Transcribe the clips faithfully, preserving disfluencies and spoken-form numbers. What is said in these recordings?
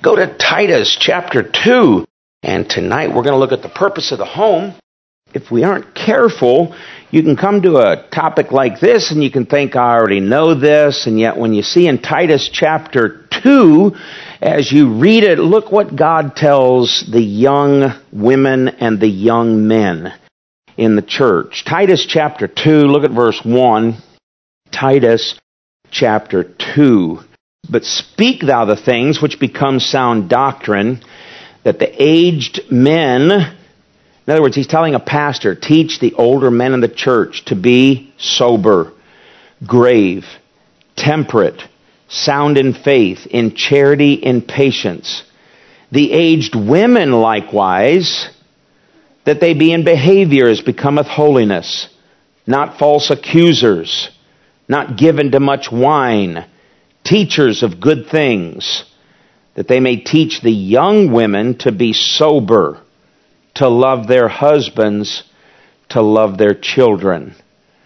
Go to Titus chapter two. And tonight we're going to look at the purpose of the home. If we aren't careful, you can come to a topic like this and you can think, I already know this. And yet when you see in Titus chapter two, as you read it, look what God tells the young women and the young men in the church. Titus chapter two, look at verse one. Titus chapter two. But speak thou the things which become sound doctrine, that the aged men, in other words, he's telling a pastor, teach the older men in the church to be sober, grave, temperate, sound in faith, in charity, in patience. The aged women likewise, that they be in behavior as becometh holiness, not false accusers, not given to much wine, teachers of good things, that they may teach the young women to be sober, to love their husbands, to love their children.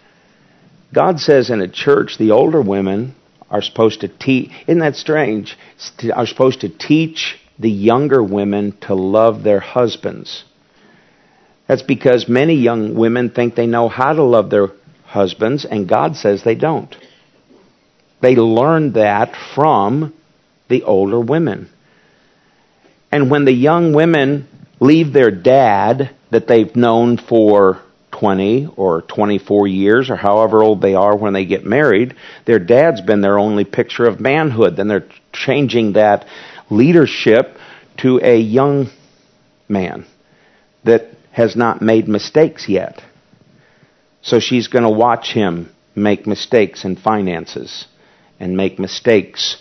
God says in a church, the older women are supposed to teach, isn't that strange? Are supposed to teach the younger women to love their husbands. That's because many young women think they know how to love their husbands, and God says they don't. They learned that from the older women. And when the young women leave their dad that they've known for twenty or twenty-four years or however old they are when they get married, their dad's been their only picture of manhood. Then they're changing that leadership to a young man that has not made mistakes yet. So she's going to watch him make mistakes in finances and make mistakes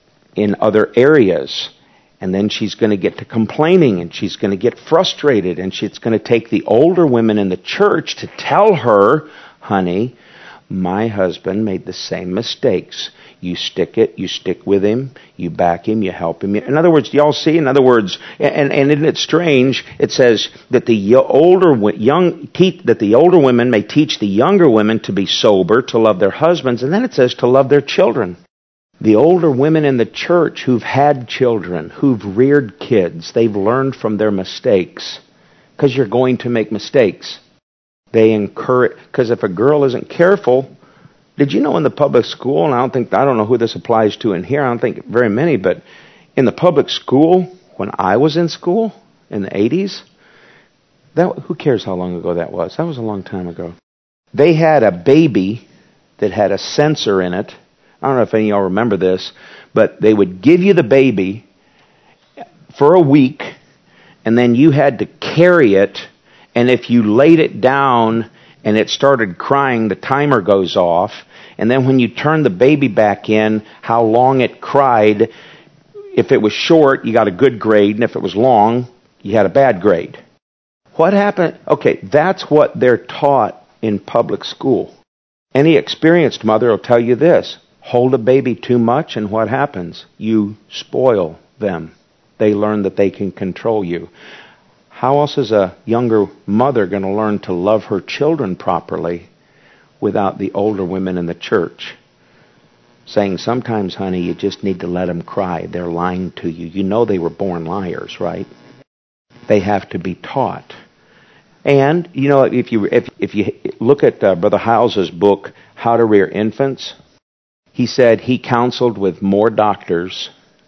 in other areas. And then she's going to get to complaining and she's going to get frustrated, and she's going to take the older women in the church to tell her, honey, my husband made the same mistakes. You stick it, you stick with him, you back him, you help him. In other words, do y'all see? In other words, and, and isn't it strange? It says that the older young that the older women may teach the younger women to be sober, to love their husbands, and then it says to love their children. The older women in the church who've had children, who've reared kids, they've learned from their mistakes. Because you're going to make mistakes. They encourage, because if a girl isn't careful, did you know in the public school, and I don't think, I don't know who this applies to in here, I don't think very many, but in the public school, when I was in school, in the eighties, that, who cares how long ago that was? That was a long time ago. They had a baby that had a sensor in it. I don't know if any of y'all remember this, but they would give you the baby for a week, and then you had to carry it, and if you laid it down and it started crying, the timer goes off, and then when you turn the baby back in, how long it cried. If it was short, you got a good grade, and if it was long, you had a bad grade. What happened? Okay, that's what they're taught in public school. Any experienced mother will tell you this. Hold a baby too much, and what happens? You spoil them. They learn that they can control you. How else is a younger mother going to learn to love her children properly without the older women in the church saying, sometimes, honey, you just need to let them cry. They're lying to you. You know they were born liars, right? They have to be taught. And, you know, if you if, if you look at uh, Brother House's book, How to Rear Infants, he said he counseled with more doctors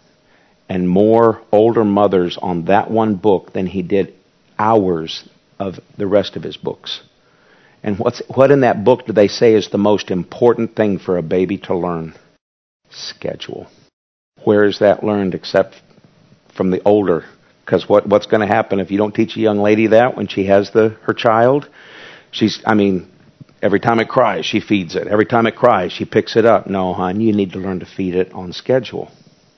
and more older mothers on that one book than he did hours of the rest of his books. And what's what in that book do they say is the most important thing for a baby to learn? Schedule. Where is that learned except from the older? Because what, what's going to happen if you don't teach a young lady that when she has the her child? She's, I mean, every time it cries, she feeds it. Every time it cries, she picks it up. No, hon, you need to learn to feed it on schedule.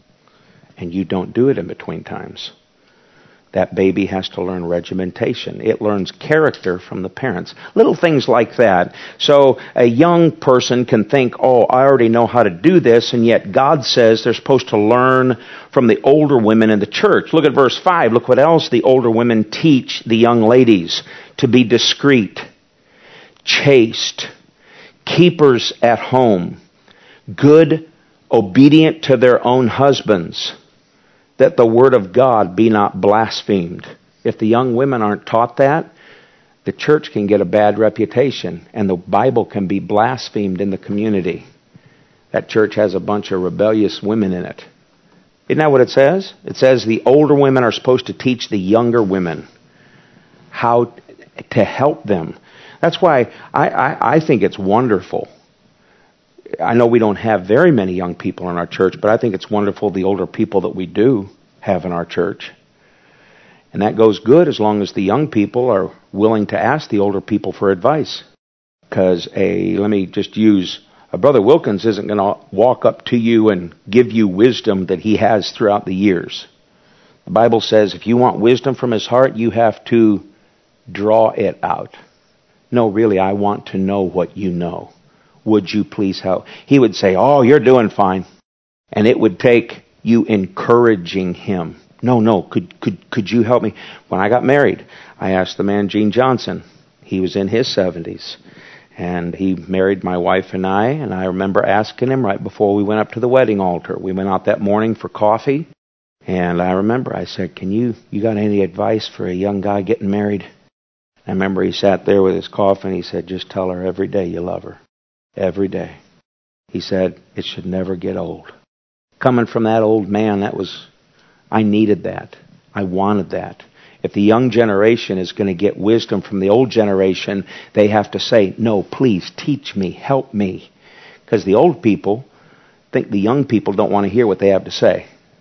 And you don't do it in between times. That baby has to learn regimentation. It learns character from the parents. Little things like that. So a young person can think, oh, I already know how to do this, and yet God says they're supposed to learn from the older women in the church. Look at verse five. Look what else the older women teach the young ladies. To be discreet, chaste, keepers at home, good, obedient to their own husbands. that the word of God be not blasphemed. If the young women aren't taught that, the church can get a bad reputation, and the Bible can be blasphemed in the community. That church has a bunch of rebellious women in it. Isn't that what it says? It says the older women are supposed to teach the younger women how to help them. That's why I, I, I think it's wonderful. I know we don't have very many young people in our church, but I think it's wonderful the older people that we do have in our church. And that goes good as long as the young people are willing to ask the older people for advice. Because a, let me just use, a Brother Wilkins isn't going to walk up to you and give you wisdom that he has throughout the years. The Bible says if you want wisdom from his heart, you have to draw it out. No, really, I want to know what you know. Would you please help? He would say, oh, you're doing fine. And it would take you encouraging him. No, no, could could could you help me? When I got married, I asked the man, Gene Johnson. He was in his seventies. And he married my wife and I. And I remember asking him right before we went up to the wedding altar. We went out that morning for coffee. And I remember I said, can you, you got any advice for a young guy getting married? I remember he sat there with his coffee and he said, just tell her every day you love her. Every day. He said, it should never get old. Coming from that old man, that was... I needed that. I wanted that. If the young generation is going to get wisdom from the old generation, they have to say, no, please teach me, help me. Because the old people think the young people don't want to hear what they have to say.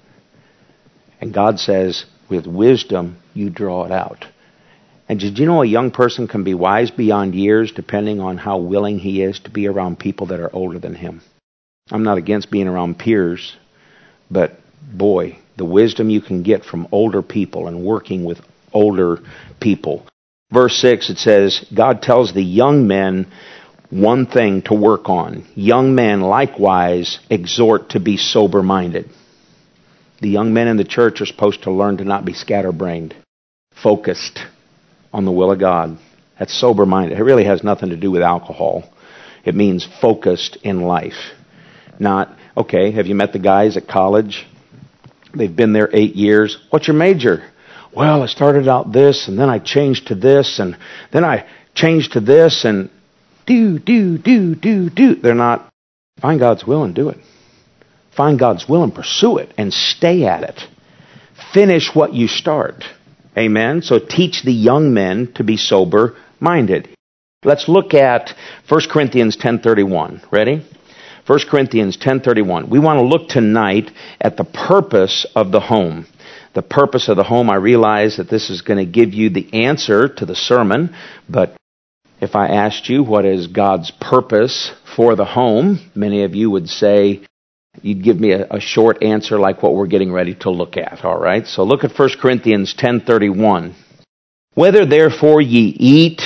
And God says, with wisdom, you draw it out. And did you know a young person can be wise beyond years depending on how willing he is to be around people that are older than him? I'm not against being around peers, but boy, the wisdom you can get from older people and working with older people. Verse six, it says, God tells the young men one thing to work on. Young men likewise exhort to be sober-minded. The young men in the church are supposed to learn to not be scatterbrained, focused on the will of God. That's sober-minded. It really has nothing to do with alcohol. It means focused in life. Not, okay, have you met the guys at college? They've been there eight years. What's your major? Well, I started out this, and then I changed to this, and then I changed to this, and do, do, do, do, do. They're not. Find God's will and do it. Find God's will and pursue it, and stay at it. Finish what you start. Amen? So teach the young men to be sober-minded. Let's look at First Corinthians ten thirty-one. Ready? First Corinthians ten thirty-one. We want to look tonight at the purpose of the home. The purpose of the home, I realize that this is going to give you the answer to the sermon, but if I asked you what is God's purpose for the home, many of you would say, you'd give me a, a short answer like what we're getting ready to look at, all right? So look at First Corinthians ten thirty-one. Whether therefore ye eat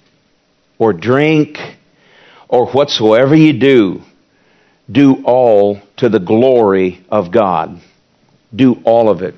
or drink or whatsoever ye do, do all to the glory of God. Do all of it.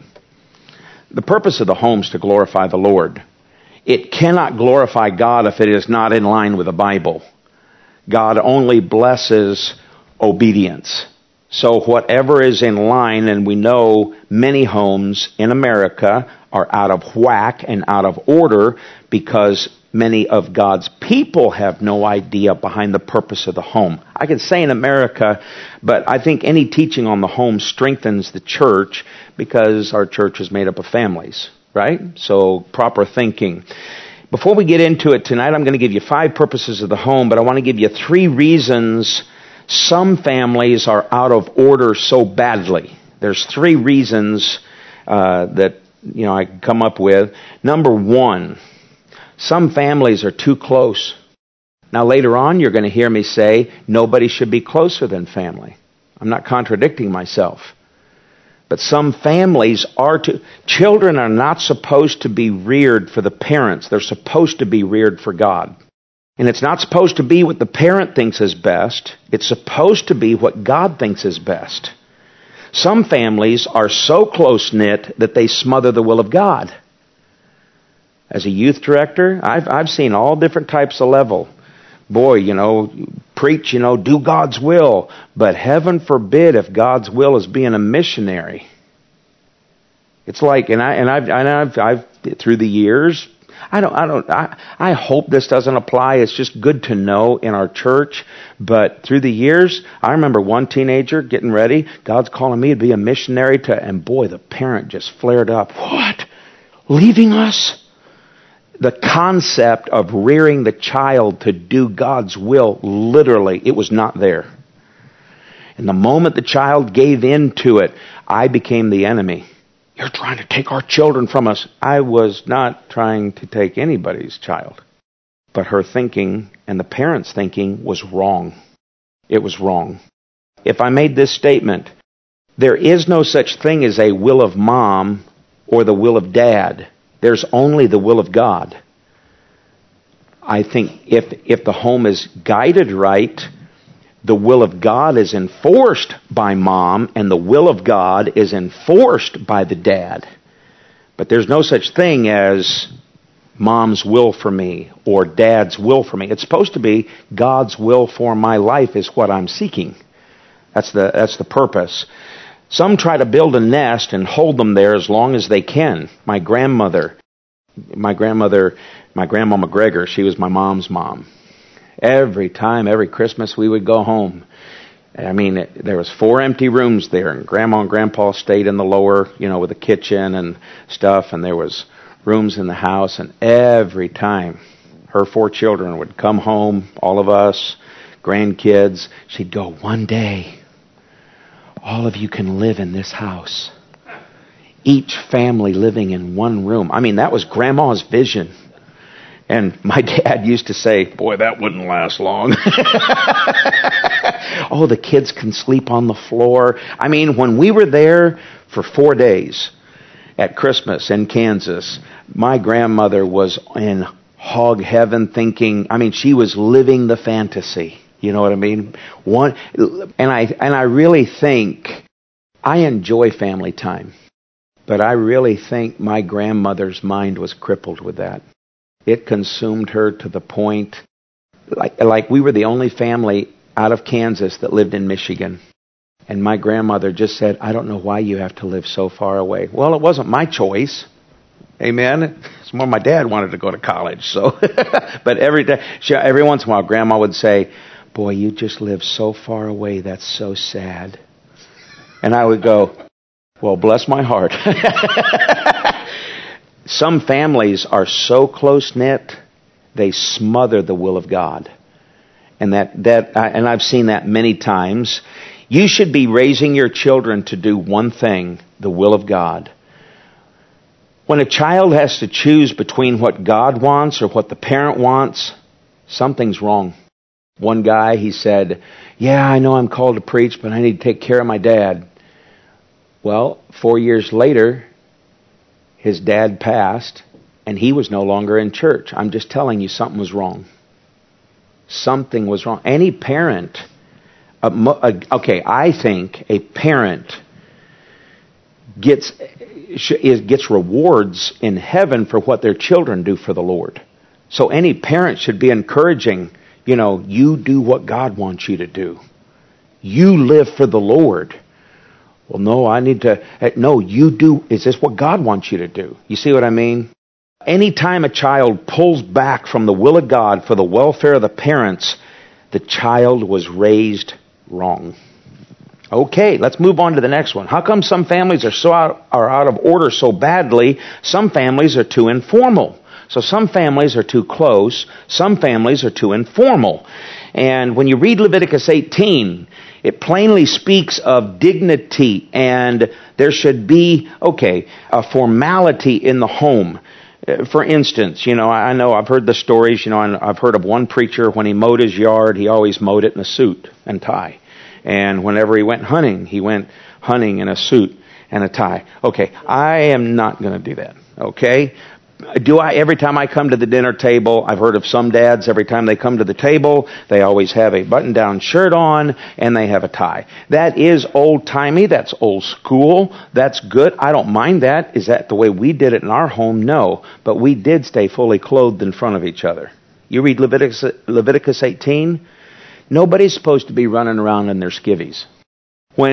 The purpose of the home is to glorify the Lord. It cannot glorify God if it is not in line with the Bible. God only blesses obedience. So whatever is in line, and we know many homes in America are out of whack and out of order because many of God's people have no idea behind the purpose of the home. I can say in America, but I think any teaching on the home strengthens the church because our church is made up of families, right? So proper thinking. Before we get into it tonight, I'm going to give you five purposes of the home, but I want to give you three reasons some families are out of order so badly. There's three reasons uh, that you know I can come up with. Number one, some families are too close. Now later on you're going to hear me say nobody should be closer than family. I'm not contradicting myself. But some families are too... Children are not supposed to be reared for the parents. They're supposed to be reared for God. And it's not supposed to be what the parent thinks is best. It's supposed to be what God thinks is best. Some families are so close-knit that they smother the will of God. As a youth director, I've I've seen all different types of level. Boy, you know, preach, you know, do God's will. But heaven forbid if God's will is being a missionary. It's like, and I and I've and I've, I've through the years, I don't I don't I I hope this doesn't apply. It's just good to know in our church. But through the years, I remember one teenager getting ready. God's calling me to be a missionary to, and boy, the parent just flared up. What? Leaving us? The concept of rearing the child to do God's will, literally, it was not there. And the moment the child gave in to it, I became the enemy. You're trying to take our children from us. I was not trying to take anybody's child. But her thinking and the parents' thinking was wrong. It was wrong. If I made this statement, there is no such thing as a will of mom or the will of dad. There's only the will of God. I think if if the home is guided right, the will of God is enforced by mom, and the will of God is enforced by the dad. But there's no such thing as mom's will for me or dad's will for me. It's supposed to be God's will for my life is what I'm seeking. That's the that's the purpose. Some try to build a nest and hold them there as long as they can. My grandmother, my grandmother, my grandma McGregor, she was my mom's mom. Every time, every Christmas, we would go home. I mean, it, there was four empty rooms there, and Grandma and Grandpa stayed in the lower, you know, with the kitchen and stuff, and there was rooms in the house, and every time her four children would come home, all of us, grandkids, she'd go, one day, all of you can live in this house. Each family living in one room. I mean, that was Grandma's vision. And my dad used to say, boy, that wouldn't last long. Oh, the kids can sleep on the floor. I mean, when we were there for four days at Christmas in Kansas, my grandmother was in hog heaven thinking, I mean, she was living the fantasy. You know what I mean? One, and I and I really think I enjoy family time, but I really think my grandmother's mind was crippled with that. It consumed her to the point, like like we were the only family out of Kansas that lived in Michigan. And my grandmother just said, I don't know why you have to live so far away. Well, it wasn't my choice. Amen. It's more my dad wanted to go to college. So, but every day, she, every once in a while, Grandma would say, boy, you just live so far away. That's so sad. And I would go, well, bless my heart. Some families are so close-knit, they smother the will of God. And that that and I've seen that many times. You should be raising your children to do one thing, the will of God. When a child has to choose between what God wants or what the parent wants, something's wrong. One guy, he said, yeah, I know I'm called to preach, but I need to take care of my dad. Well, four years later, his dad passed, and he was no longer in church. I'm just telling you, something was wrong. Something was wrong. Any parent, uh, okay, I think a parent gets gets rewards in heaven for what their children do for the Lord. So any parent should be encouraging, you know, you do what God wants you to do. You live for the Lord. Well, no, I need to, no, you do, is this what God wants you to do? You see what I mean? Anytime a child pulls back from the will of God for the welfare of the parents, the child was raised wrong. Okay, let's move on to the next one. How come some families are so out, are out of order so badly? Some families are too informal. So some families are too close. Some families are too informal. And when you read Leviticus eighteen, it plainly speaks of dignity, and there should be, okay, a formality in the home. For instance, you know, I know I've heard the stories, you know, and I've heard of one preacher, when he mowed his yard, he always mowed it in a suit and tie. And whenever he went hunting, he went hunting in a suit and a tie. Okay, I am not going to do that, okay? Do I, every time I come to the dinner table, I've heard of some dads, every time they come to the table, they always have a button-down shirt on and they have a tie. That is old-timey, that's old school, that's good. I don't mind that. Is that the way we did it in our home? No. But we did stay fully clothed in front of each other. You read Leviticus, Leviticus eighteen, nobody's supposed to be running around in their skivvies. When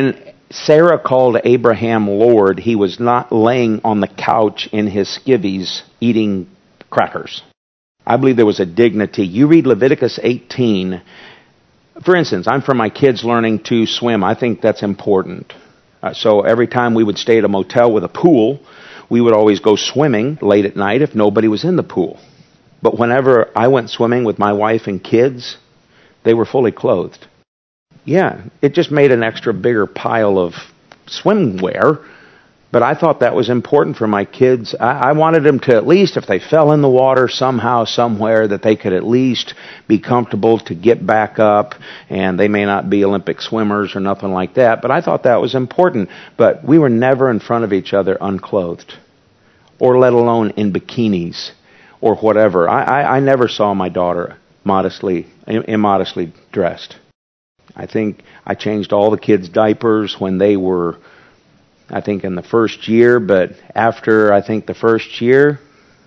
Sarah called Abraham Lord, he was not laying on the couch in his skivvies eating crackers. I believe there was a dignity. You read Leviticus eighteen. For instance, I'm for my kids learning to swim. I think that's important. Uh, so every time we would stay at a motel with a pool, we would always go swimming late at night if nobody was in the pool. But whenever I went swimming with my wife and kids, they were fully clothed. Yeah, it just made an extra bigger pile of swimwear. But I thought that was important for my kids. I, I wanted them to at least, if they fell in the water somehow, somewhere, that they could at least be comfortable to get back up. And they may not be Olympic swimmers or nothing like that. But I thought that was important. But we were never in front of each other unclothed. Or let alone in bikinis. Or whatever. I, I, I never saw my daughter modestly, immodestly dressed. I think I changed all the kids' diapers when they were, I think, in the first year. But after, I think, the first year,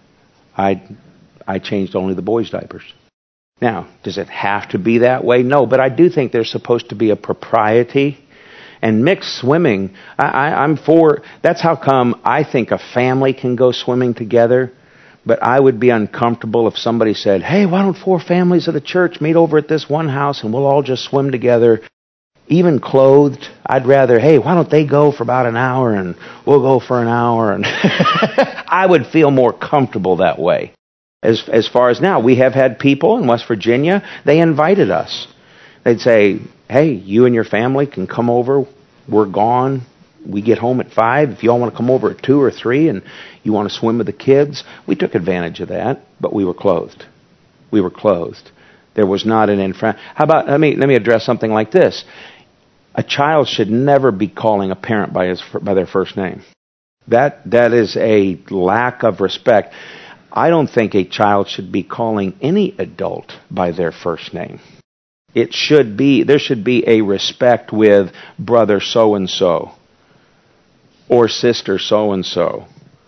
I I changed only the boys' diapers. Now, does it have to be that way? No, but I do think there's supposed to be a propriety. And mixed swimming, I, I, I'm for, that's how come I think a family can go swimming together. But I would be uncomfortable if somebody said, hey, why don't four families of the church meet over at this one house and we'll all just swim together, even clothed. I'd rather, hey, why don't they go for about an hour and we'll go for an hour. And I would feel more comfortable that way. As, as far as now, we have had people in West Virginia, they invited us. They'd say, hey, you and your family can come over. We're gone. We get home at five. If you all want to come over at two or three and you want to swim with the kids, we took advantage of that, but we were clothed. We were clothed. There was not an infra. How about, let me, let me address something like this. A child should never be calling a parent by his, by their first name. That, that is a lack of respect. I don't think a child should be calling any adult by their first name. It should be, there should be a respect with brother so-and-so. Or sister so-and-so,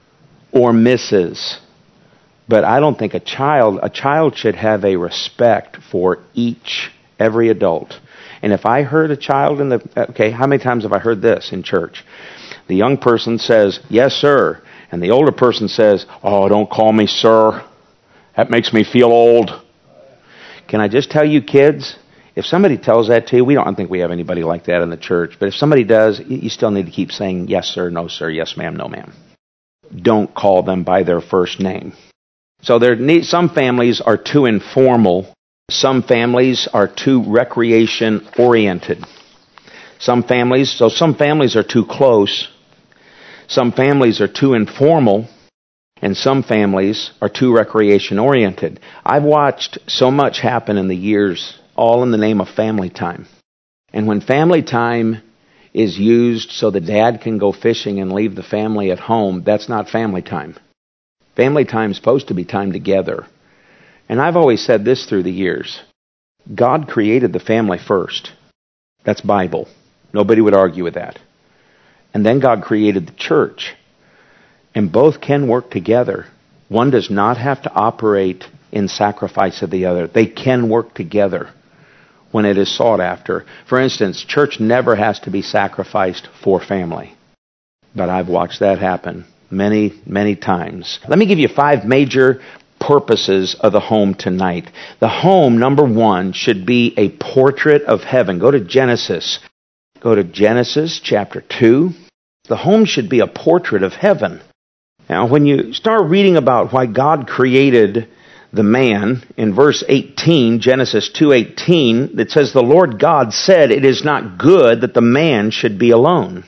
or Missus But I don't think a child, a child should have a respect for each, every adult. And if I heard a child in the, okay, how many times have I heard this in church? The young person says, yes, sir. And the older person says, oh, don't call me sir. That makes me feel old. Can I just tell you, kids? If somebody tells that to you, we don't think we have anybody like that in the church, but if somebody does, you still need to keep saying, yes, sir, no, sir, yes, ma'am, no, ma'am. Don't call them by their first name. So there need, some families are too informal. Some families are too recreation-oriented. Some families, so some families are too close. Some families are too informal. And some families are too recreation-oriented. I've watched so much happen in the years, all in the name of family time. And when family time is used so the dad can go fishing and leave the family at home, that's not family time. Family time is supposed to be time together. And I've always said this through the years. God created the family first. That's Bible. Nobody would argue with that. And then God created the church. And both can work together. One does not have to operate in sacrifice of the other. They can work together when it is sought after. For instance, church never has to be sacrificed for family. But I've watched that happen many, many times. Let me give you five major purposes of the home tonight. The home, number one, should be a portrait of heaven. Go to Genesis. Go to Genesis chapter two. The home should be a portrait of heaven. Now, when you start reading about why God created the man, in verse eighteen, Genesis two eighteen, it says, the Lord God said, it is not good that the man should be alone.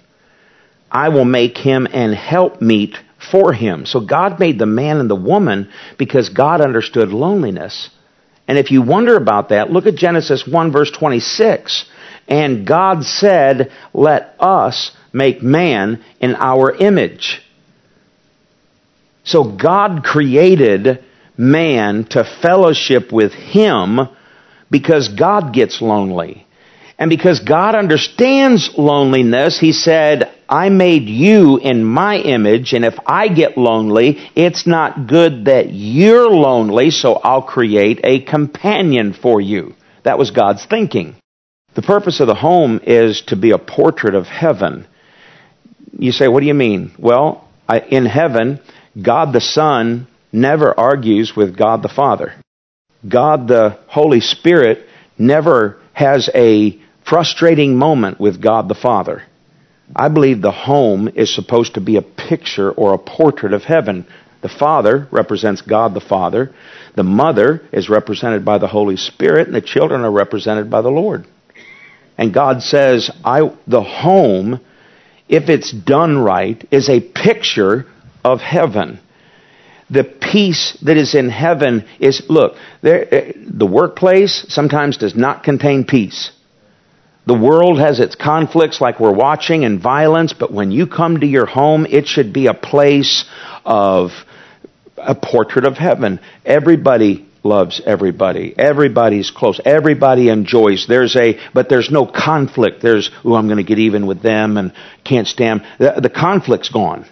I will make him an helpmeet for him. So God made the man and the woman because God understood loneliness. And if you wonder about that, look at Genesis one verse twenty-six. And God said, let us make man in our image. So God created man to fellowship with him because God gets lonely. And because God understands loneliness, he said, I made you in my image, and if I get lonely, it's not good that you're lonely, so I'll create a companion for you. That was God's thinking. The purpose of the home is to be a portrait of heaven. You say, what do you mean? Well, I, in heaven, God the Son never argues with God the Father. God the Holy Spirit never has a frustrating moment with God the Father. I believe the home is supposed to be a picture or a portrait of heaven. The Father represents God the Father. The Mother is represented by the Holy Spirit, and the children are represented by the Lord. And God says, I, the home, if it's done right, is a picture of heaven. The peace that is in heaven is, look, there, the workplace sometimes does not contain peace. The world has its conflicts like we're watching and violence, but when you come to your home, it should be a place of a portrait of heaven. Everybody loves everybody. Everybody's close. Everybody enjoys. There's a, but there's no conflict. There's, oh, I'm going to get even with them and can't stand. The, the conflict's gone.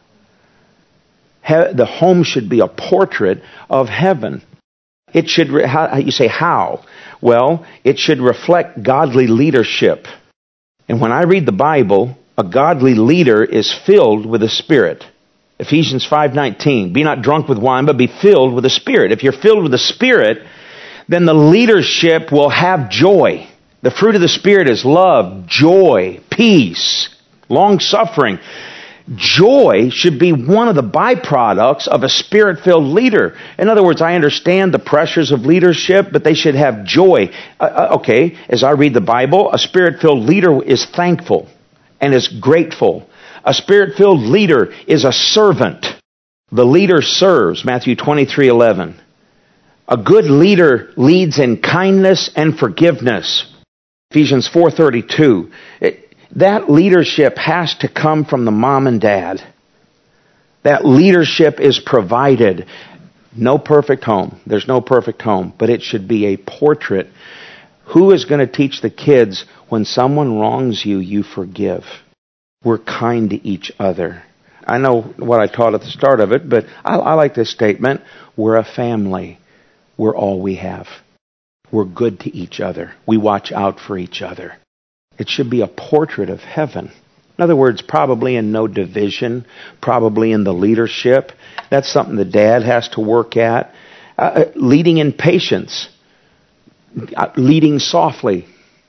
He, the home should be a portrait of heaven. It should, how, you say, how? Well, it should reflect godly leadership. And when I read the Bible, a godly leader is filled with the Spirit. Ephesians five nineteen, be not drunk with wine, but be filled with the Spirit. If you're filled with the Spirit, then the leadership will have joy. The fruit of the Spirit is love, joy, peace, long-suffering. Joy should be one of the byproducts of a Spirit-filled leader. In other words, I understand the pressures of leadership, but they should have joy. Uh, okay, as I read the Bible, a Spirit-filled leader is thankful and is grateful. A Spirit-filled leader is a servant. The leader serves, Matthew twenty-three eleven. A good leader leads in kindness and forgiveness, Ephesians four thirty-two. It, That leadership has to come from the mom and dad. That leadership is provided. No perfect home. There's no perfect home. But it should be a portrait. Who is going to teach the kids when someone wrongs you, you forgive? We're kind to each other. I know what I taught at the start of it, but I, I like this statement. We're a family. We're all we have. We're good to each other. We watch out for each other. It should be a portrait of heaven. In other words, probably in no division, probably in the leadership. That's something the dad has to work at. Uh, leading in patience. Uh, leading softly.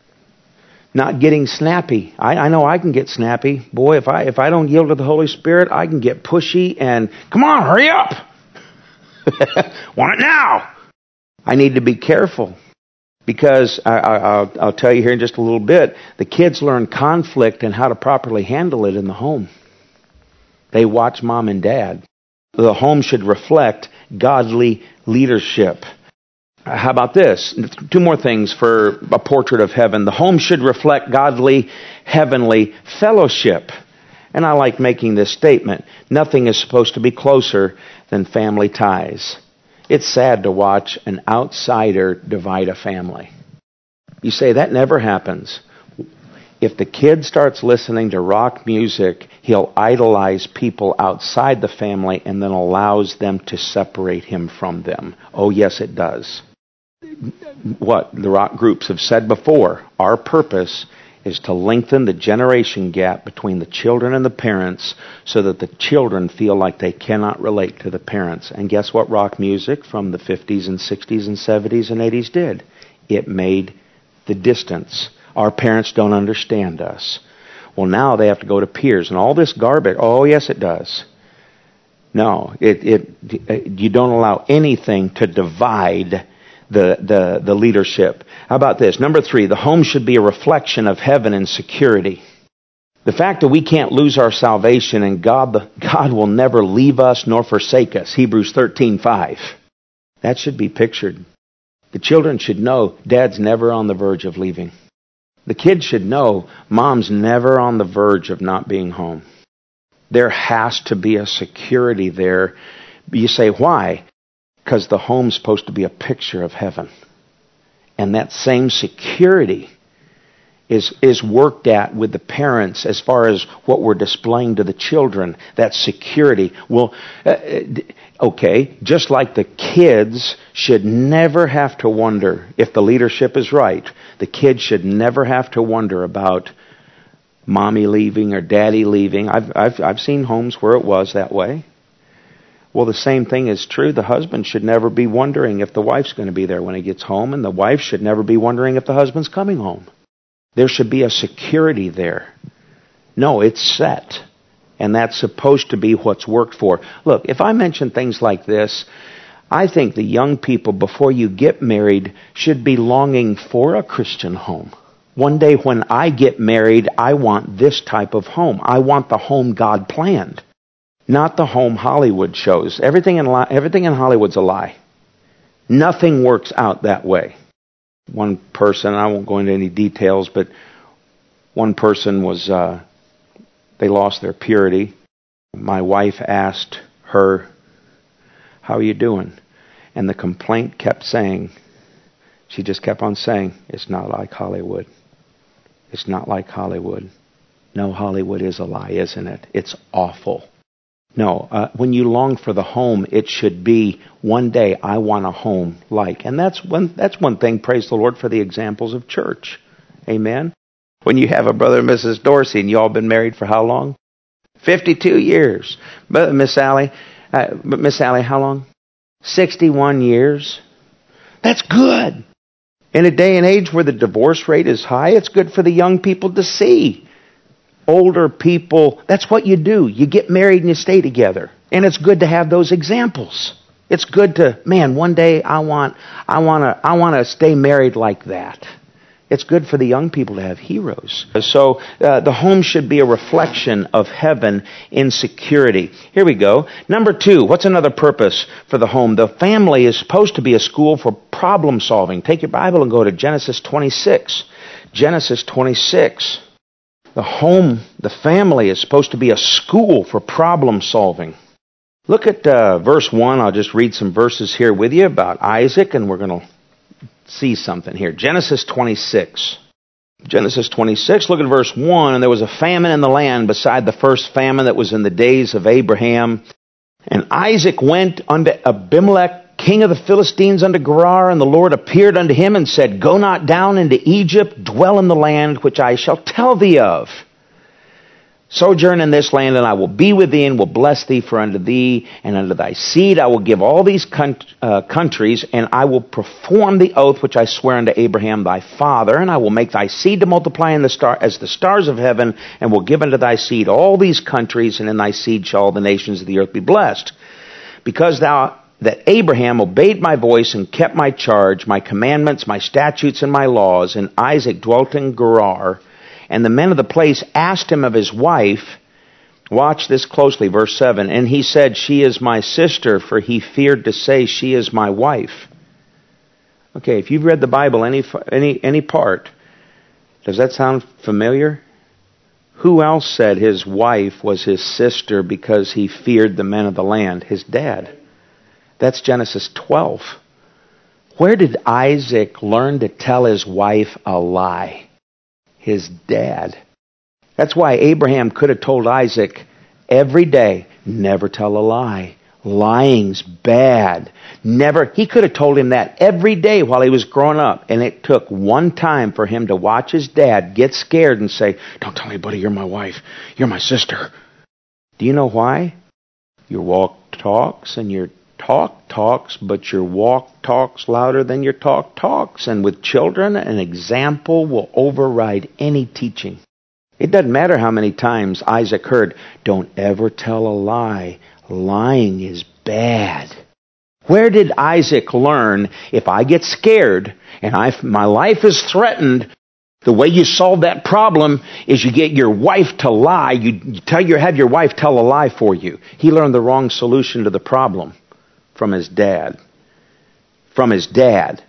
Not getting snappy. I, I know I can get snappy. Boy, if I if I don't yield to the Holy Spirit, I can get pushy and, come on, hurry up. Want it now. I need to be careful. Because I, I, I'll, I'll tell you here in just a little bit, the kids learn conflict and how to properly handle it in the home. They watch mom and dad. The home should reflect godly leadership. How about this? Two more things for a portrait of heaven. The home should reflect godly, heavenly fellowship. And I like making this statement. Nothing is supposed to be closer than family ties. It's sad to watch an outsider divide a family. You say, that never happens. If the kid starts listening to rock music, he'll idolize people outside the family and then allows them to separate him from them. Oh, yes, it does. What the rock groups have said before, our purpose is to lengthen the generation gap between the children and the parents so that the children feel like they cannot relate to the parents. And guess what rock music from the fifties and sixties and seventies and eighties did? It made the distance. Our parents don't understand us. Well, now they have to go to peers and all this garbage. Oh, yes, it does. No, it, it, you don't allow anything to divide the, the, the leadership. How about this? Number three, the home should be a reflection of heaven and security. The fact that we can't lose our salvation and God, God will never leave us nor forsake us. Hebrews thirteen five. That should be pictured. The children should know Dad's never on the verge of leaving. The kids should know Mom's never on the verge of not being home. There has to be a security there. You say, why? Because the home's supposed to be a picture of heaven. And that same security is is worked at with the parents as far as what we're displaying to the children, that security. Well, uh, okay, just like the kids should never have to wonder if the leadership is right, the kids should never have to wonder about mommy leaving or daddy leaving. I've I've I've seen homes where it was that way. Well, the same thing is true. The husband should never be wondering if the wife's going to be there when he gets home, and the wife should never be wondering if the husband's coming home. There should be a security there. No, it's set. And that's supposed to be what's worked for. Look, if I mention things like this, I think the young people, before you get married, should be longing for a Christian home. One day when I get married, I want this type of home. I want the home God planned, not the home Hollywood shows. Everything in, li- everything in Hollywood's a lie. Nothing works out that way. One person, I won't go into any details, but one person was, uh, they lost their purity. My wife asked her, "How are you doing?" And the complaint kept saying, she just kept on saying, "It's not like Hollywood. It's not like Hollywood." No, Hollywood is a lie, isn't it? It's awful. No, uh, when you long for the home, it should be, one day I want a home like. And that's one, that's one thing, praise the Lord, for the examples of church. Amen? When you have a brother and Missus Dorsey, and you all been married for how long? fifty-two years. But Miss Sally, uh, but Miss Sally, how long? sixty-one years. That's good. In a day and age where the divorce rate is high, it's good for the young people to see. Older people, that's what you do. You get married and you stay together. And it's good to have those examples. It's good to, man, one day I want I want to I want to stay married like that. It's good for the young people to have heroes. So uh, the home should be a reflection of heaven in security. Here we go. Number two, what's another purpose for the home? The family is supposed to be a school for problem solving. Take your Bible and go to Genesis twenty-six. Genesis twenty-six. The home, the family is supposed to be a school for problem solving. Look at uh, verse one. I'll just read some verses here with you about Isaac, and we're going to see something here. Genesis twenty-six. Genesis twenty-six, look at verse one. "And there was a famine in the land beside the first famine that was in the days of Abraham. And Isaac went unto Abimelech, king of the Philistines, unto Gerar, and the Lord appeared unto him and said, Go not down into Egypt, dwell in the land which I shall tell thee of. Sojourn in this land, and I will be with thee, and will bless thee, for unto thee and unto thy seed I will give all these con- uh, countries, and I will perform the oath which I swear unto Abraham thy father, and I will make thy seed to multiply in the star as the stars of heaven, and will give unto thy seed all these countries, and in thy seed shall all the nations of the earth be blessed. Because thou that Abraham obeyed my voice and kept my charge, my commandments, my statutes, and my laws, and Isaac dwelt in Gerar, and the men of the place asked him of his wife." Watch this closely, verse seven. "And he said, She is my sister, for he feared to say, She is my wife." Okay, if you've read the Bible any any any part, does that sound familiar? Who else said his wife was his sister because he feared the men of the land? His dad. That's Genesis twelve. Where did Isaac learn to tell his wife a lie? His dad. That's why Abraham could have told Isaac every day, never tell a lie. Lying's bad. Never. He could have told him that every day while he was growing up. And it took one time for him to watch his dad get scared and say, Don't tell anybody you're my wife. You're my sister. Do you know why? Your walk talks and your talk talks, but your walk talks louder than your talk talks. And with children, an example will override any teaching. It doesn't matter how many times Isaac heard, Don't ever tell a lie. Lying is bad. Where did Isaac learn, if I get scared and I, my life is threatened, the way you solve that problem is you get your wife to lie. You, you tell your have your wife tell a lie for you. He learned the wrong solution to the problem from his dad. From his dad.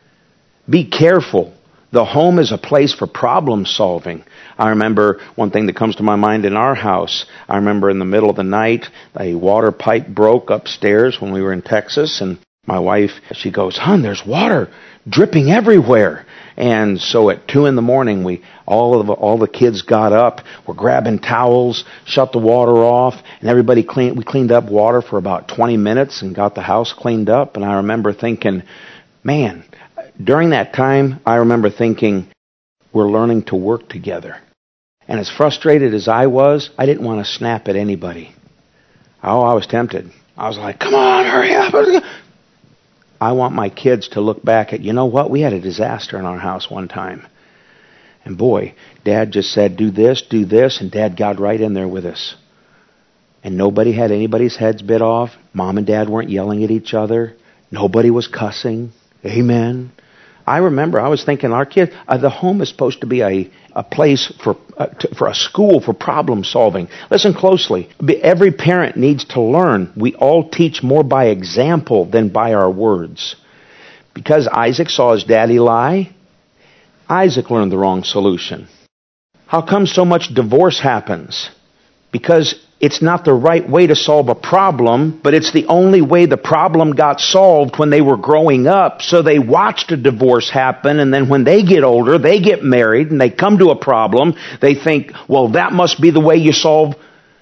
Be careful. The home is a place for problem solving. I remember one thing that comes to my mind in our house. I remember in the middle of the night, a water pipe broke upstairs when we were in Texas, and My wife, she goes, hon, there's water dripping everywhere. And so at two in the morning, we all of the, all the kids got up. We're grabbing towels, shut the water off, and everybody cleaned. We cleaned up water for about twenty minutes and got the house cleaned up. And I remember thinking, man, during that time, I remember thinking, we're learning to work together. And as frustrated as I was, I didn't want to snap at anybody. Oh, I was tempted. I was like, come on, hurry up. I want my kids to look back at, you know what, we had a disaster in our house one time. And boy, Dad just said, do this, do this, and Dad got right in there with us. And nobody had anybody's heads bit off. Mom and Dad weren't yelling at each other. Nobody was cussing. Amen. I remember, I was thinking, our kids, uh, the home is supposed to be a, a place for uh, to, for a school for problem solving. Listen closely. Every parent needs to learn. We all teach more by example than by our words. Because Isaac saw his daddy lie, Isaac learned the wrong solution. How come so much divorce happens? Because it's not the right way to solve a problem, but it's the only way the problem got solved when they were growing up. So they watched a divorce happen, and then when they get older, they get married, and they come to a problem. They think, well, that must be the way you solve.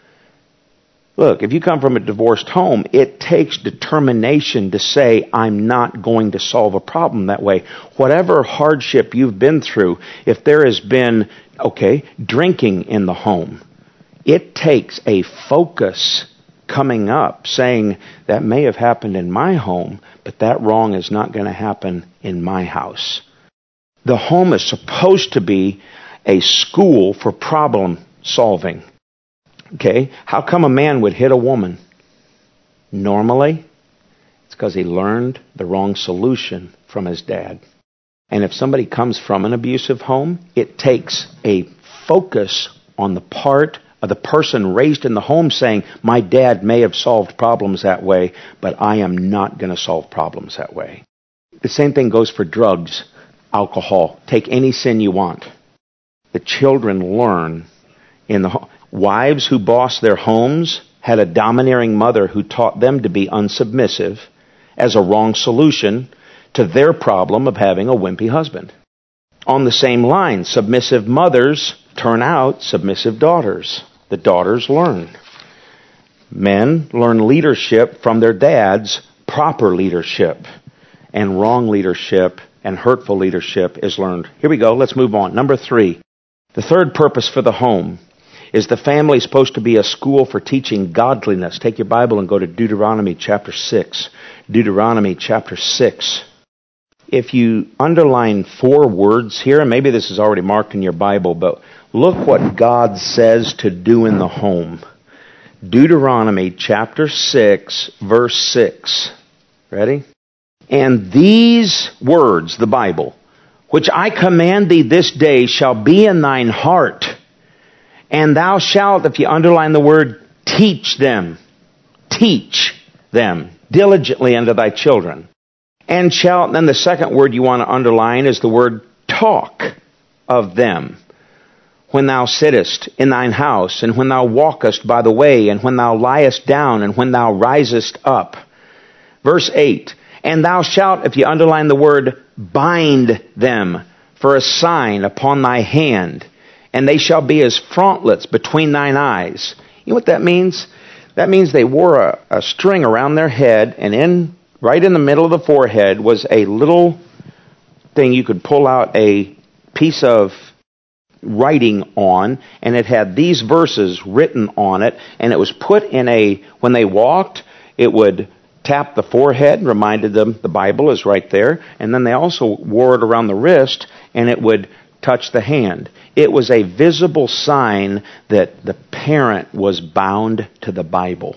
Look, if you come from a divorced home, it takes determination to say, I'm not going to solve a problem that way. Whatever hardship you've been through, if there has been, okay, drinking in the home, it takes a focus coming up saying that may have happened in my home, but that wrong is not going to happen in my house. The home is supposed to be a school for problem solving. Okay? How come a man would hit a woman? Normally, it's because he learned the wrong solution from his dad. And if somebody comes from an abusive home, it takes a focus on the part of the person raised in the home saying, my dad may have solved problems that way, but I am not going to solve problems that way. The same thing goes for drugs, alcohol. Take any sin you want. The children learn in the home. Wives who bossed their homes had a domineering mother who taught them to be unsubmissive as a wrong solution to their problem of having a wimpy husband. On the same line, submissive mothers turn out submissive daughters. The daughters learn. Men learn leadership from their dads, proper leadership. And wrong leadership and hurtful leadership is learned. Here we go. Let's move on. Number three. The third purpose for the home is the family supposed to be a school for teaching godliness. Take your Bible and go to Deuteronomy chapter six. Deuteronomy chapter six. If you underline four words here, and maybe this is already marked in your Bible, but look what God says to do in the home. Deuteronomy chapter six, verse six. Ready? And these words, the Bible, which I command thee this day, shall be in thine heart. And thou shalt, if you underline the word, teach them. Teach them diligently unto thy children. And shalt, then the second word you want to underline is the word talk of them. When thou sittest in thine house, and when thou walkest by the way, and when thou liest down, and when thou risest up. Verse eight. And thou shalt, if you underline the word, bind them for a sign upon thy hand. And they shall be as frontlets between thine eyes. You know what that means? That means they wore a, a string around their head, and in right in the middle of the forehead was a little thing you could pull out a piece of writing on, and it had these verses written on it, and it was put in a, when they walked, it would tap the forehead, reminded them the Bible is right there, and then they also wore it around the wrist, and it would touch the hand. It was a visible sign that the parent was bound to the Bible.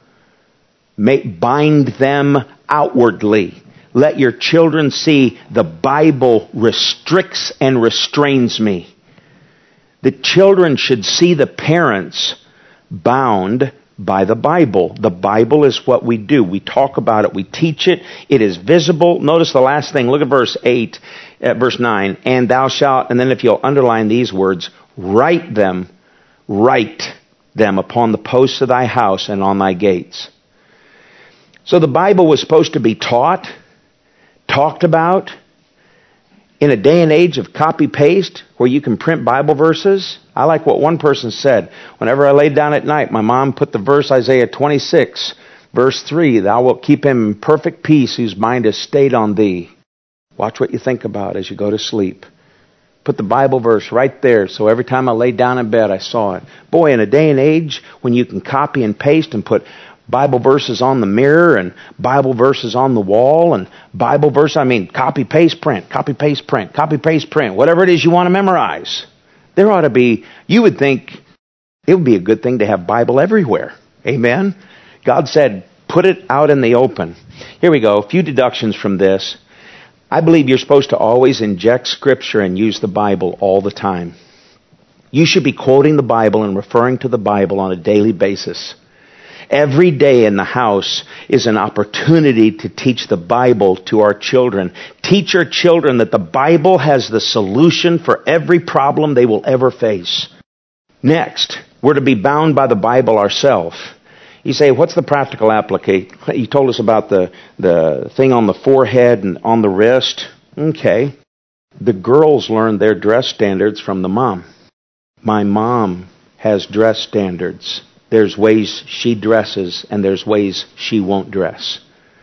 Make, bind them outwardly. Let your children see the Bible restricts and restrains me. The children should see the parents bound by the Bible. The Bible is what we do. We talk about it. We teach it. It is visible. Notice the last thing. Look at verse eight, uh, verse nine. And thou shalt, and then if you'll underline these words, write them, write them upon the posts of thy house and on thy gates. So the Bible was supposed to be taught, talked about, in a day and age of copy-paste, where you can print Bible verses. I like what one person said. Whenever I laid down at night, my mom put the verse Isaiah twenty-six, verse three, "Thou wilt keep him in perfect peace whose mind is stayed on thee." Watch what you think about as you go to sleep. Put the Bible verse right there, so every time I laid down in bed, I saw it. Boy, in a day and age when you can copy and paste and put Bible verses on the mirror and Bible verses on the wall and Bible verse, I mean, copy, paste, print, copy, paste, print, copy, paste, print, whatever it is you want to memorize. There ought to be, you would think it would be a good thing to have Bible everywhere. Amen? God said, put it out in the open. Here we go, a few deductions from this. I believe you're supposed to always inject Scripture and use the Bible all the time. You should be quoting the Bible and referring to the Bible on a daily basis. Every day in the house is an opportunity to teach the Bible to our children. Teach your children that the Bible has the solution for every problem they will ever face. Next, we're to be bound by the Bible ourselves. You say, what's the practical application? You told us about the, the thing on the forehead and on the wrist. Okay. The girls learn their dress standards from the mom. My mom has dress standards. There's ways she dresses and there's ways she won't dress.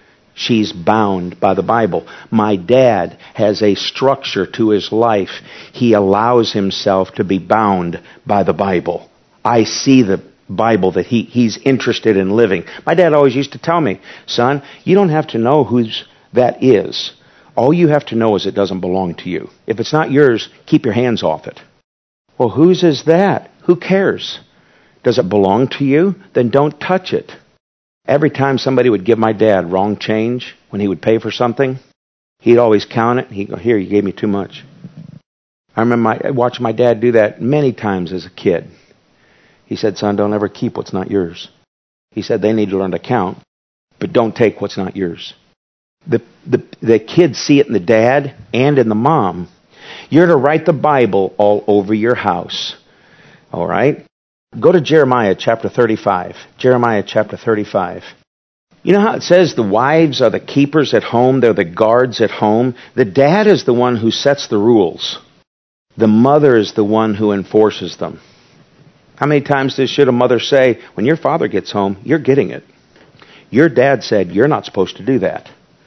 She's bound by the Bible. My dad has a structure to his life. He allows himself to be bound by the Bible. I see the Bible that he, he's interested in living. My dad always used to tell me, son, you don't have to know whose that is. All you have to know is it doesn't belong to you. If it's not yours, keep your hands off it. Well, whose is that? Who cares? Does it belong to you? Then don't touch it. Every time somebody would give my dad wrong change when he would pay for something, he'd always count it. He'd go, here, you gave me too much. I remember my, I watched my dad do that many times as a kid. He said, son, don't ever keep what's not yours. He said they need to learn to count, but don't take what's not yours. The, the, the kids see it in the dad and in the mom. You're to write the Bible all over your house. All right? Go to Jeremiah chapter thirty-five. Jeremiah chapter thirty-five. You know how it says the wives are the keepers at home, they're the guards at home? The dad is the one who sets the rules. The mother is the one who enforces them. How many times should a mother say, when your father gets home, you're getting it. Your dad said, you're not supposed to do that.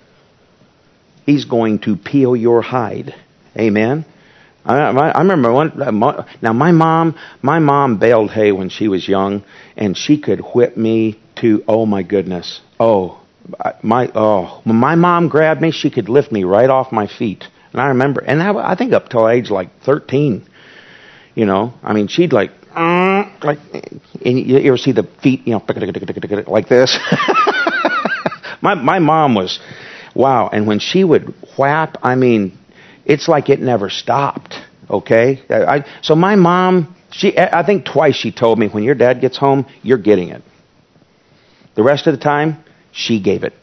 He's going to peel your hide. Amen? I, I remember one. Now my mom, my mom baled hay when she was young, and she could whip me to. Oh my goodness! Oh my! Oh, when my mom grabbed me, she could lift me right off my feet. And I remember, and I, I think up till age like thirteen. You know, I mean, she'd like, uh, like, and you ever see the feet? You know, like this. my my mom was, wow. And when she would whap, I mean. It's like it never stopped, okay? I, so my mom, she, I think twice she told me, when your dad gets home, you're getting it. The rest of the time, she gave it.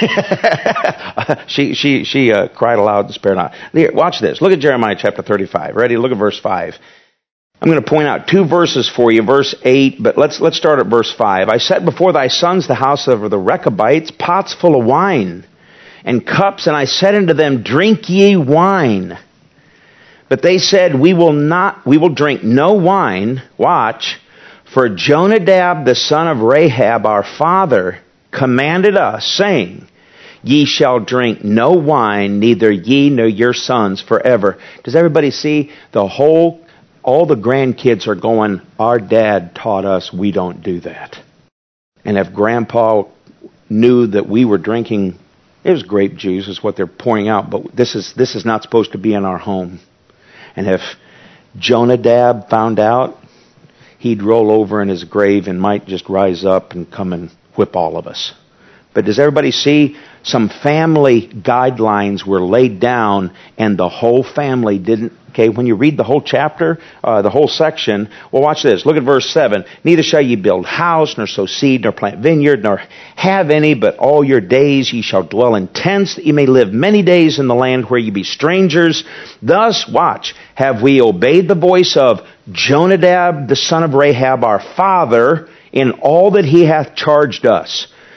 she she she uh, cried aloud and spared not. Here, watch this. Look at Jeremiah chapter thirty-five. Ready? Look at verse five. I'm going to point out two verses for you, verse eight, but let's let's start at verse five. I set before thy sons the house of the Rechabites, pots full of wine, and cups, and I said unto them, drink ye wine. But they said, we will not, we will drink no wine. Watch. For Jonadab, the son of Rahab, our father, commanded us, saying, ye shall drink no wine, neither ye nor your sons forever. Does everybody see? The whole, all the grandkids are going, our dad taught us we don't do that. And if grandpa knew that we were drinking, it was grape juice is what they're pouring out, but this is this is not supposed to be in our home. And if Jonadab found out, he'd roll over in his grave and might just rise up and come and whip all of us. But does everybody see? Some family guidelines were laid down, and the whole family didn't. Okay, when you read the whole chapter, uh, the whole section, well, watch this. Look at verse seven. Neither shall ye build house, nor sow seed, nor plant vineyard, nor have any, but all your days ye shall dwell in tents, that ye may live many days in the land where ye be strangers. Thus, watch, have we obeyed the voice of Jonadab, the son of Rahab, our father, in all that he hath charged us,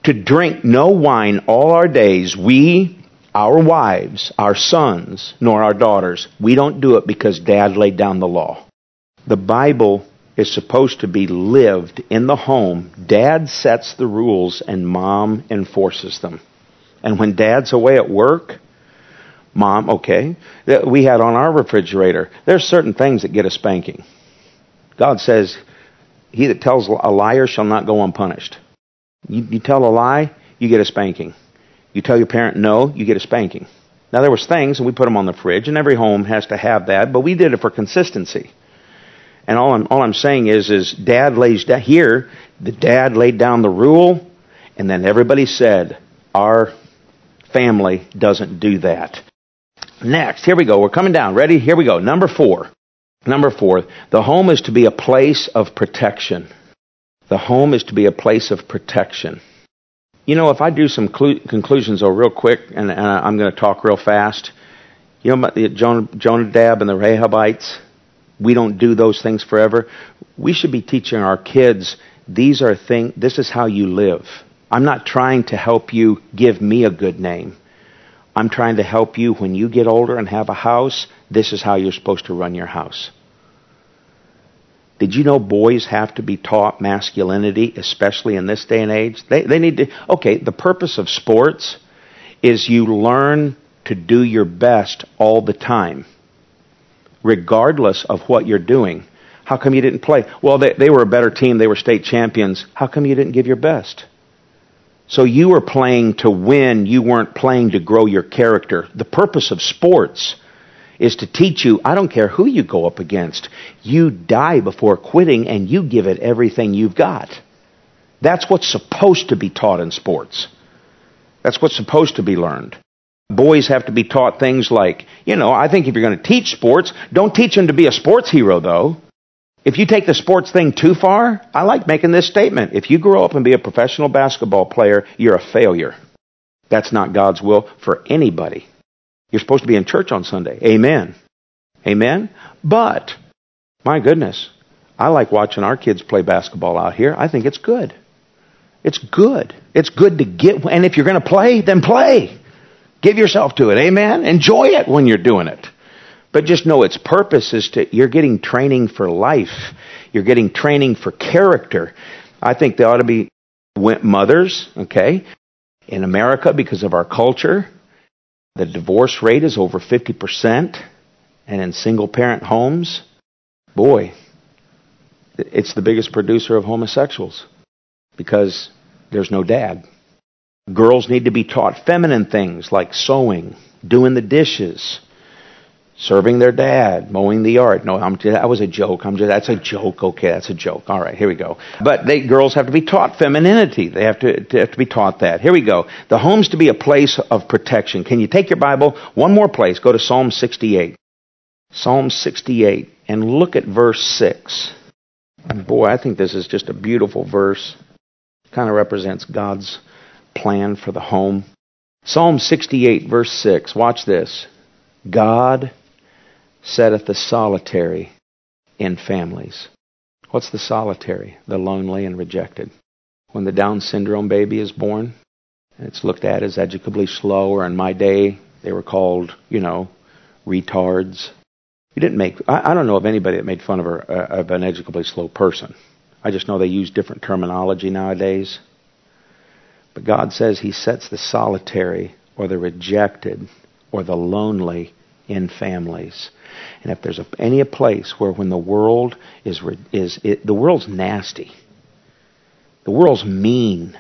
to drink no wine all our days, we, our wives, our sons, nor our daughters. We don't do it because Dad laid down the law. The Bible is supposed to be lived in the home. Dad sets the rules and Mom enforces them. And when Dad's away at work, Mom, okay, we had on our refrigerator, there's certain things that get a spanking. God says, he that tells a liar shall not go unpunished. You, you tell a lie, you get a spanking. You tell your parent no, you get a spanking. Now there was things, and we put them on the fridge, and every home has to have that, but we did it for consistency. And all I'm, all I'm saying is, is Dad lays down, here, the Dad laid down the rule, and then everybody said, our family doesn't do that. Next, here we go. We're coming down. Ready? Here we go. Number four. Number four. The home is to be a place of protection. The home is to be a place of protection. You know, if I do some clu- conclusions, though, real quick, and, and I'm going to talk real fast. You know about the Jonah, Jonadab and the Rehabites? We don't do those things forever. We should be teaching our kids, these are things, this is how you live. I'm not trying to help you give me a good name. I'm trying to help you when you get older and have a house, this is how you're supposed to run your house. Did you know boys have to be taught masculinity, especially in this day and age? They, they need to, okay, the purpose of sports is you learn to do your best all the time, regardless of what you're doing. How come you didn't play? Well, they, they were a better team. They were state champions. How come you didn't give your best? So you were playing to win. You weren't playing to grow your character. The purpose of sports is to teach you, I don't care who you go up against. You die before quitting and you give it everything you've got. That's what's supposed to be taught in sports. That's what's supposed to be learned. Boys have to be taught things like, you know, I think if you're going to teach sports, don't teach them to be a sports hero, though. If you take the sports thing too far, I like making this statement. If you grow up and be a professional basketball player, you're a failure. That's not God's will for anybody. You're supposed to be in church on Sunday. Amen. Amen. But, my goodness, I like watching our kids play basketball out here. I think it's good. It's good. It's good to get, and if you're going to play, then play. Give yourself to it. Amen. Enjoy it when you're doing it. But just know its purpose is to, you're getting training for life. You're getting training for character. I think there ought to be mothers, okay, in America because of our culture. The divorce rate is over fifty percent. And in single-parent homes, boy, it's the biggest producer of homosexuals because there's no dad. Girls need to be taught feminine things like sewing, doing the dishes, serving their dad, mowing the yard. No, I'm, that was a joke. I'm just, that's a joke. Okay, that's a joke. All right, here we go. But they, girls have to be taught femininity. They have to, to have to be taught that. Here we go. The home's to be a place of protection. Can you take your Bible one more place? Go to Psalm sixty-eight. Psalm sixty-eight, and look at verse six. And boy, I think this is just a beautiful verse. It kind of represents God's plan for the home. Psalm sixty-eight, verse six. Watch this. God setteth the solitary in families. What's the solitary? The lonely and rejected. When the Down syndrome baby is born, it's looked at as educably slow, or in my day, they were called, you know, retards. You didn't make, I, I don't know of anybody that made fun of, her, uh, of an educably slow person. I just know they use different terminology nowadays. But God says He sets the solitary or the rejected or the lonely in families. And if there's a, any a place where when the world is, is it, the world's nasty, the world's mean,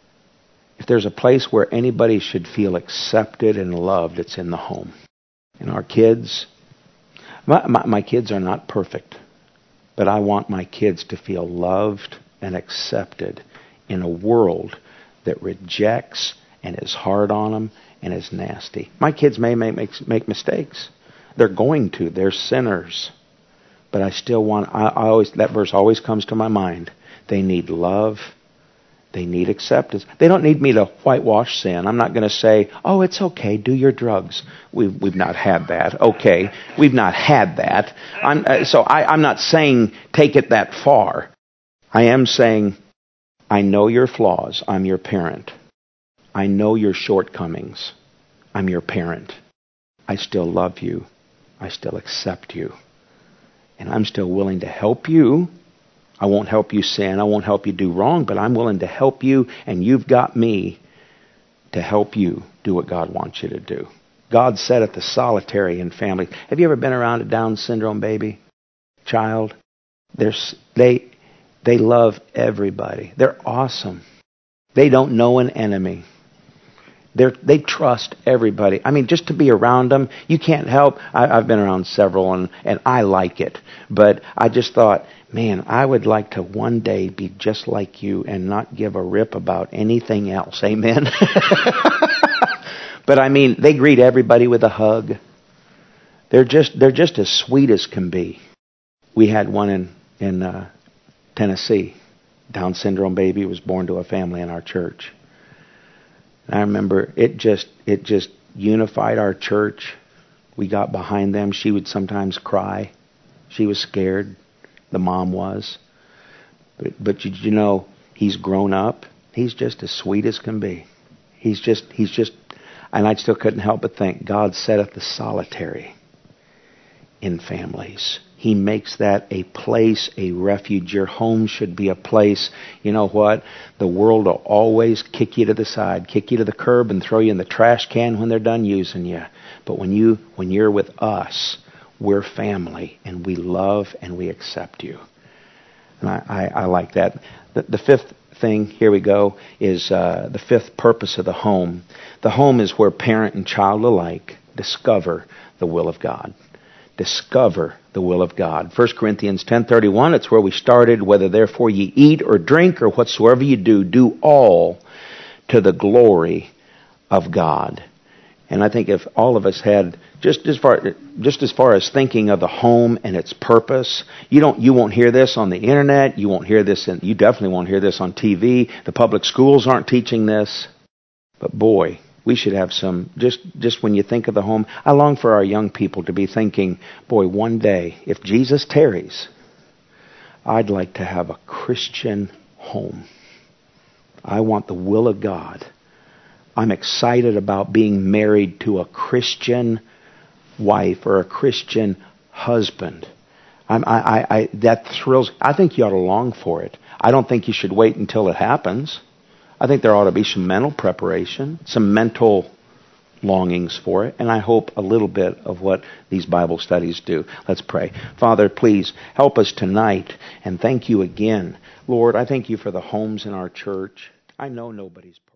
if there's a place where anybody should feel accepted and loved, it's in the home. And our kids, my, my, my kids are not perfect, but I want my kids to feel loved and accepted in a world that rejects and is hard on them and is nasty. My kids may make, make, make mistakes. They're going to. They're sinners. But I still want, I, I always, that verse always comes to my mind. They need love. They need acceptance. They don't need me to whitewash sin. I'm not going to say, oh, it's okay, do your drugs. We've, we've not had that. Okay, we've not had that. I'm, uh, so I, I'm not saying take it that far. I am saying I know your flaws. I'm your parent. I know your shortcomings. I'm your parent. I still love you. I still accept you. And I'm still willing to help you. I won't help you sin. I won't help you do wrong, but I'm willing to help you, and you've got me to help you do what God wants you to do. God said it, the solitary in families. Have you ever been around a Down syndrome baby, child? They're, they, they love everybody. They're awesome. They don't know an enemy. They're, they trust everybody. I mean, just to be around them, you can't help. I, I've been around several, and, and I like it. But I just thought, man, I would like to one day be just like you and not give a rip about anything else. Amen? But I mean, they greet everybody with a hug. They're just they're just as sweet as can be. We had one in, in uh, Tennessee. Down syndrome baby was born to a family in our church. And I remember it just it just unified our church. We got behind them. She would sometimes cry. She was scared. The mom was. But but you, you know, he's grown up. He's just as sweet as can be. He's just he's just and I still couldn't help but think, God setteth the solitary in families. He makes that a place, a refuge. Your home should be a place. You know what? The world will always kick you to the side, kick you to the curb, and throw you in the trash can when they're done using you. But when you, when you're with us, we're family, and we love and we accept you. And I, I, I like that. The, the fifth thing, here we go, is uh, the fifth purpose of the home. The home is where parent and child alike discover the will of God. Discover the will of God. First Corinthians ten thirty-one, it's where we started. Whether therefore ye eat or drink or whatsoever you do, do all to the glory of God. And I think if all of us had just as far just as far as thinking of the home and its purpose, you don't you won't hear this on the internet. You won't hear this, in, you definitely won't hear this on T V. The public schools aren't teaching this. But boy, we should have some, just, just when you think of the home, I long for our young people to be thinking, boy, one day, if Jesus tarries, I'd like to have a Christian home. I want the will of God. I'm excited about being married to a Christian wife or a Christian husband. I'm, I, I, I, that thrills, I think you ought to long for it. I don't think you should wait until it happens. I think there ought to be some mental preparation, some mental longings for it, and I hope a little bit of what these Bible studies do. Let's pray. Father, please help us tonight, and thank you again. Lord, I thank you for the homes in our church. I know nobody's